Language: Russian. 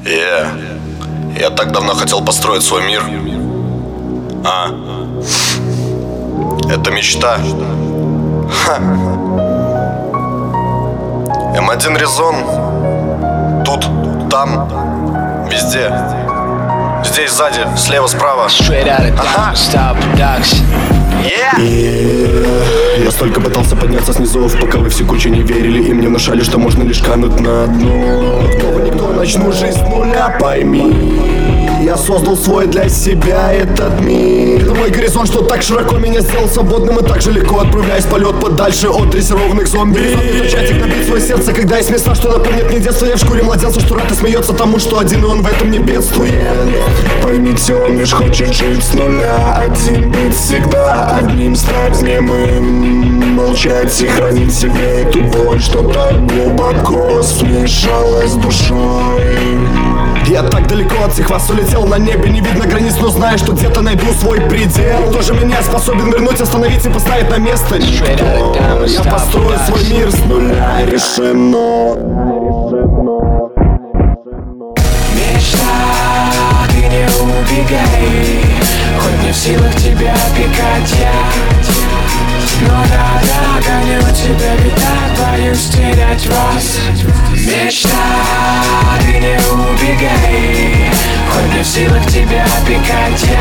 Я так давно хотел построить свой мир. Это мечта. М1 Резон. Тут, там, везде. Здесь, сзади, слева, справа. Я столько пытался подняться с низов, пока вы все кучи не верили и мне внушали, что можно лишь кануть на дно. Никто начну жизнь с нуля, пойми. Я создал свой для себя этот мир. Это мой горизонт, что так широко меня сделал свободным, и так же легко отправляюсь в полет подальше от дрессированных зомби. Чатик набит свое сердце, когда есть места, что напомнит мне детство. Я в шкуре младенца, что рад и смеется тому, что один, и он в этом не бедствует. Поймите, он лишь хочет жить с нуля. Один быть всегда, одним стать немым. Молчать и хранить себе эту боль, что так глубоко смешалась с душой. Я так далеко от всех вас улетел, на небе не видно границ, но знаю, что где-то найду свой предел. Кто же меня способен вернуть, остановить и поставить на место? Никто. Я построю свой мир с нуля, решено. Мечта, ты не убегай, хоть не в силах тебя опекать я. Но да, гоню тебя, ведь так боюсь терять вас. Мечта, ты не убегай, хоть не в силах тебя опекать я.